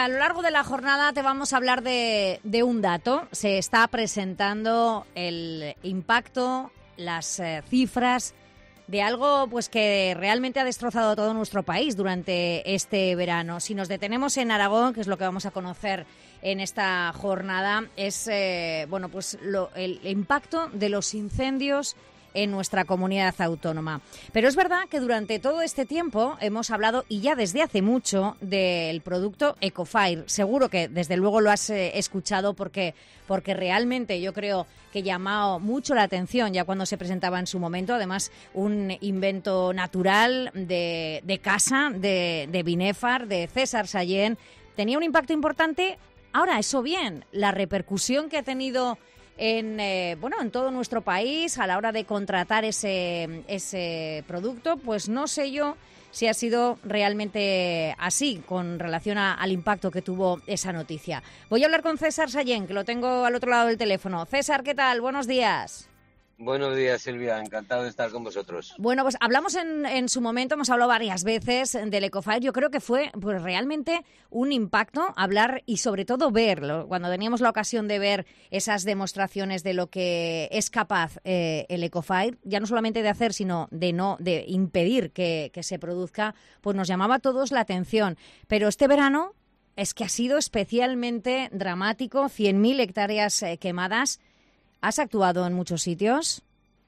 lo largo de la jornada te vamos a hablar de un dato. Se está presentando el impacto, las cifras de algo pues que realmente ha destrozado todo nuestro país durante este verano. Si nos detenemos en Aragón, que es lo que vamos a conocer en esta jornada, es el impacto de los incendios en nuestra comunidad autónoma. Pero es verdad que durante todo este tiempo hemos hablado, y ya desde hace mucho, del producto Ecofire. Seguro que desde luego lo has escuchado porque realmente yo creo que llamó mucho la atención ya cuando se presentaba en su momento. Además, un invento natural de casa, de Binefar, de César Sallén. Tenía un impacto importante. Ahora, eso bien, la repercusión que ha tenido en todo nuestro país a la hora de contratar ese producto, pues no sé yo si ha sido realmente así con relación al impacto que tuvo esa noticia. Voy a hablar con César Sallén, que lo tengo al otro lado del teléfono. César, ¿qué tal? Buenos días. Buenos días, Silvia. Encantado de estar con vosotros. Bueno, pues hablamos en su momento, hemos hablado varias veces del Ecofire. Yo creo que fue pues realmente un impacto hablar y sobre todo verlo. Cuando teníamos la ocasión de ver esas demostraciones de lo que es capaz el Ecofire, ya no solamente de hacer, sino de impedir que se produzca, pues nos llamaba a todos la atención. Pero este verano es que ha sido especialmente dramático, 100.000 hectáreas quemadas. ¿Has actuado en muchos sitios?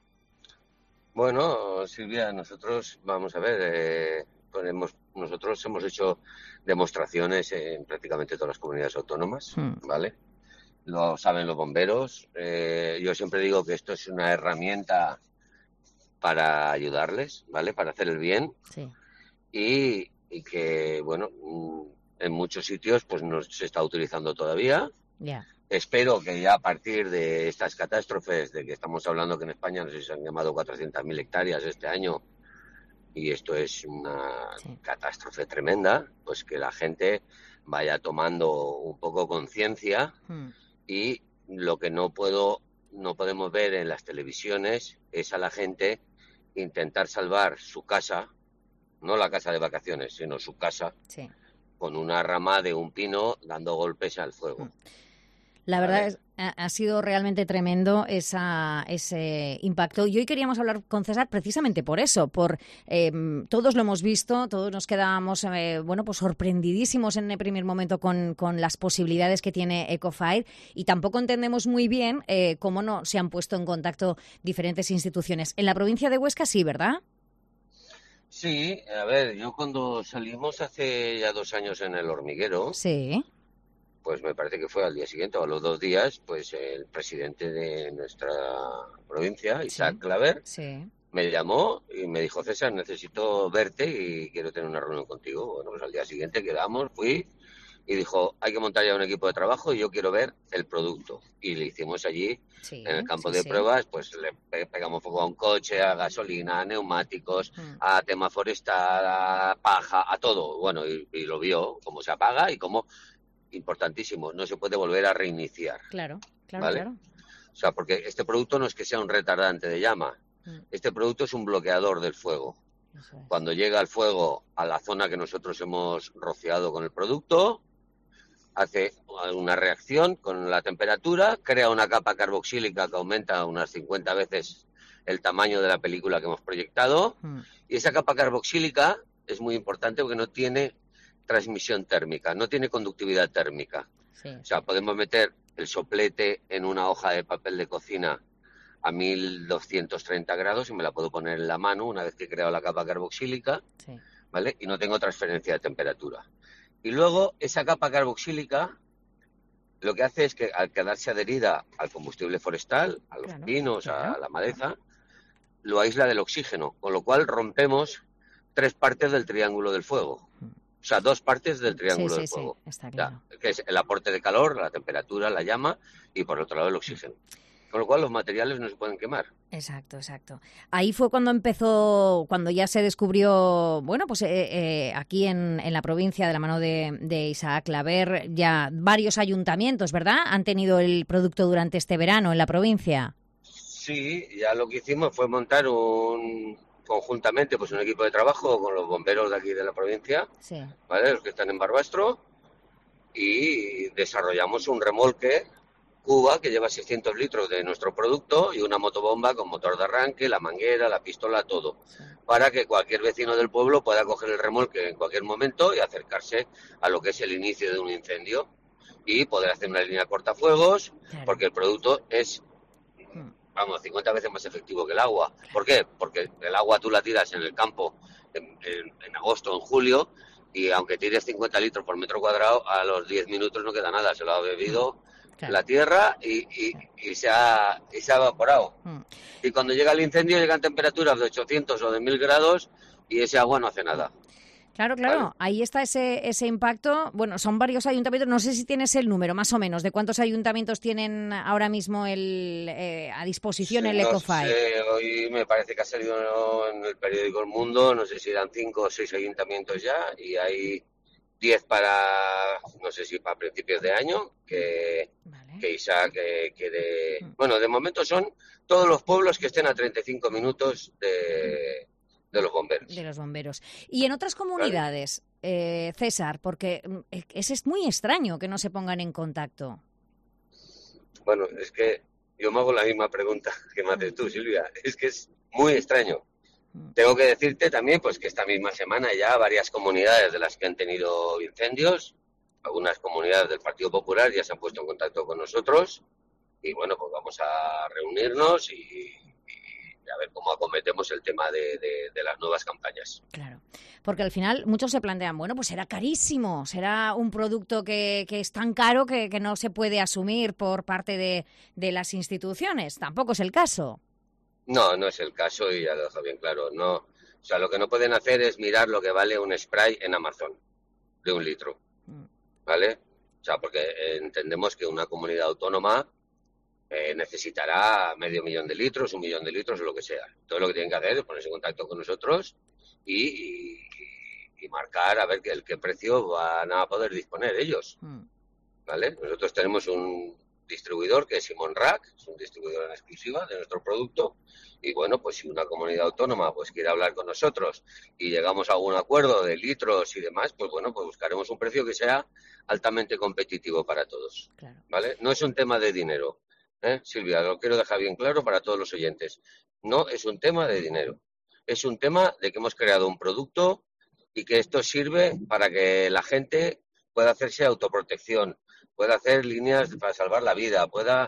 Bueno, Silvia, nosotros, vamos a ver, nosotros hemos hecho demostraciones en prácticamente todas las comunidades autónomas, ¿vale? Lo saben los bomberos. Yo siempre digo que esto es una herramienta para ayudarles, ¿vale? Para hacer el bien. Sí. Y que, bueno, en muchos sitios pues no se está utilizando todavía. Ya. Espero que ya a partir de estas catástrofes, de que estamos hablando que en España no sé si se han quemado 400.000 hectáreas este año, y esto es una catástrofe tremenda, pues que la gente vaya tomando un poco conciencia. Y lo que no podemos ver en las televisiones es a la gente intentar salvar su casa, no la casa de vacaciones, sino su casa, con una rama de un pino dando golpes al fuego. La verdad ha sido realmente tremendo ese impacto. Y hoy queríamos hablar con César precisamente por eso, todos lo hemos visto, todos nos quedábamos pues sorprendidísimos en el primer momento con las posibilidades que tiene Ecofire, y tampoco entendemos muy bien cómo no se han puesto en contacto diferentes instituciones. En la provincia de Huesca sí, ¿verdad? Sí, a ver, yo cuando salimos hace ya 2 años en El Hormiguero, pues me parece que fue al día siguiente o a los 2 días, pues el presidente de nuestra provincia, Isaac Claver, me llamó y me dijo: César, necesito verte y quiero tener una reunión contigo. Bueno, pues al día siguiente quedamos, fui y dijo: hay que montar ya un equipo de trabajo y yo quiero ver el producto. Y le hicimos allí, en el campo de pruebas, pues le pegamos fuego a un coche, a gasolina, a neumáticos, a tema forestal, a paja, a todo. Bueno, y lo vio, cómo se apaga y cómo... Importantísimo, no se puede volver a reiniciar. Claro. O sea, porque este producto no es que sea un retardante de llama. Este producto es un bloqueador del fuego. Cuando llega el fuego a la zona que nosotros hemos rociado con el producto, hace una reacción con la temperatura, crea una capa carboxílica que aumenta unas 50 veces el tamaño de la película que hemos proyectado. Y esa capa carboxílica es muy importante porque no tiene transmisión térmica, no tiene conductividad térmica. O sea, podemos meter el soplete en una hoja de papel de cocina a 1230 grados y me la puedo poner en la mano una vez que he creado la capa carboxílica, ¿vale? Y no tengo transferencia de temperatura. Y luego esa capa carboxílica lo que hace es que al quedarse adherida al combustible forestal, a los pinos, a la maleza, lo aísla del oxígeno, con lo cual rompemos 3 partes del triángulo del fuego. O sea, 2 partes del triángulo del fuego. Está claro. Que es el aporte de calor, la temperatura, la llama y por otro lado el oxígeno. Con lo cual los materiales no se pueden quemar. Exacto. Ahí fue cuando ya se descubrió, aquí en la provincia, de la mano de Isaac Claver, ya varios ayuntamientos, ¿verdad?, han tenido el producto durante este verano en la provincia. Sí, ya lo que hicimos fue montar conjuntamente pues un equipo de trabajo con los bomberos de aquí de la provincia, ¿vale?, los que están en Barbastro, y desarrollamos un remolque Cuba que lleva 600 litros de nuestro producto y una motobomba con motor de arranque, la manguera, la pistola, todo, para que cualquier vecino del pueblo pueda coger el remolque en cualquier momento y acercarse a lo que es el inicio de un incendio y poder hacer una línea de cortafuegos, porque el producto es, 50 veces más efectivo que el agua. ¿Por qué? Porque el agua tú la tiras en el campo en agosto o en julio, y aunque tires 50 litros por metro cuadrado, a los 10 minutos no queda nada, se lo ha bebido la tierra y se ha evaporado. Y cuando llega el incendio llegan temperaturas de 800 o de 1000 grados y ese agua no hace nada. Claro, ¿vale? Ahí está ese impacto. Bueno, son varios ayuntamientos, no sé si tienes el número más o menos de cuántos ayuntamientos tienen ahora mismo a disposición el Ecofy. No sé, hoy me parece que ha salido en el periódico El Mundo, no sé si eran 5 o 6 ayuntamientos ya, y hay 10 no sé si para principios de año, que Isaac quiere... Bueno, de momento son todos los pueblos que estén a 35 minutos de los bomberos. De los bomberos. Y en otras comunidades, César, porque es muy extraño que no se pongan en contacto. Bueno, es que yo me hago la misma pregunta que me haces tú, Silvia. Es que es muy extraño. Tengo que decirte también pues que esta misma semana ya varias comunidades de las que han tenido incendios, algunas comunidades del Partido Popular ya se han puesto en contacto con nosotros y bueno, pues vamos a reunirnos y a ver cómo acometemos el tema de las nuevas campañas. Claro, porque al final muchos se plantean, bueno, pues será carísimo, será un producto que es tan caro que no se puede asumir por parte de las instituciones. Tampoco es el caso. No, no es el caso y ya lo dejo bien claro. No, o sea, lo que no pueden hacer es mirar lo que vale un spray en Amazon de 1 litro, ¿vale? O sea, porque entendemos que una comunidad autónoma necesitará 500.000 de litros, 1 millón de litros o lo que sea. Todo lo que tienen que hacer es ponerse en contacto con nosotros y marcar a ver qué precio van a poder disponer ellos, ¿vale? Nosotros tenemos un distribuidor que es Simon Rack, es un distribuidor en exclusiva de nuestro producto y bueno, pues si una comunidad autónoma pues quiere hablar con nosotros y llegamos a algún acuerdo de litros y demás, pues bueno, pues buscaremos un precio que sea altamente competitivo para todos, ¿vale? No es un tema de dinero, Silvia, lo quiero dejar bien claro para todos los oyentes. No es un tema de dinero, es un tema de que hemos creado un producto y que esto sirve para que la gente pueda hacerse autoprotección, pueda hacer líneas para salvar la vida,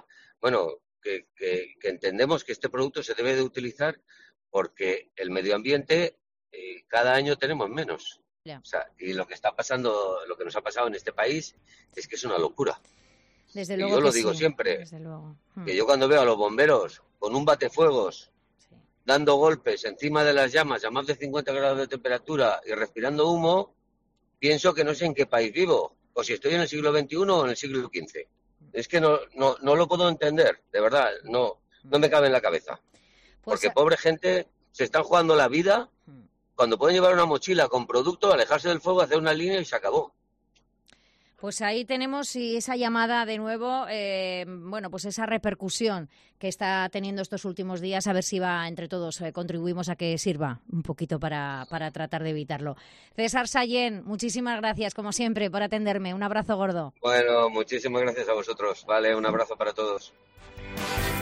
que entendemos que este producto se debe de utilizar porque el medio ambiente cada año tenemos menos. O sea, y lo que está pasando, lo que nos ha pasado en este país es que es una locura. Desde luego y yo lo digo siempre, que yo cuando veo a los bomberos con un batefuegos dando golpes encima de las llamas a más de 50 grados de temperatura y respirando humo, pienso que no sé en qué país vivo, o si estoy en el siglo XXI o en el siglo XV. Es que no lo puedo entender, de verdad, no me cabe en la cabeza. Porque pobre gente se están jugando la vida cuando pueden llevar una mochila con producto, alejarse del fuego, hacer una línea y se acabó. Pues ahí tenemos esa llamada de nuevo, pues esa repercusión que está teniendo estos últimos días, a ver si entre todos contribuimos a que sirva un poquito para tratar de evitarlo. César Sallén, muchísimas gracias, como siempre, por atenderme. Un abrazo gordo. Bueno, muchísimas gracias a vosotros. Vale, un abrazo para todos.